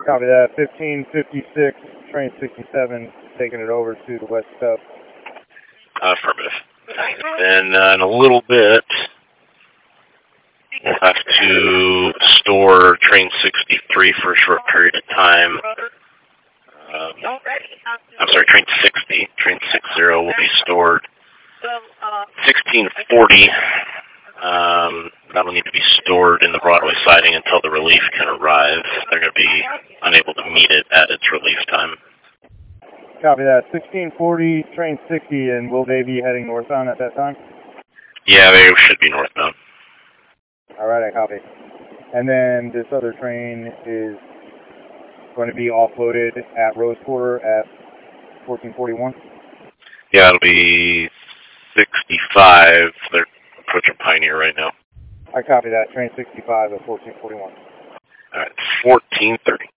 Copy that. 1556, train 67, taking it over to the west stub. Affirmative. Then in a little bit, we'll have to store train 63 for a short period of time. I'm sorry, train 60. Train 60 will be stored 1640. That'll need to be stored in the Broadway siding until the relief can arrive. They're going to be unable to meet it at its relief time. Copy that. 1640, train 60, and will they be heading northbound at that time? Yeah, they should be northbound. All right, I copy. And then this other train is going to be offloaded at Rose Quarter at 1441? Yeah, it'll be 65. They're approaching Pioneer right now. I copy that. Train 65 at 1441. All right, 1430.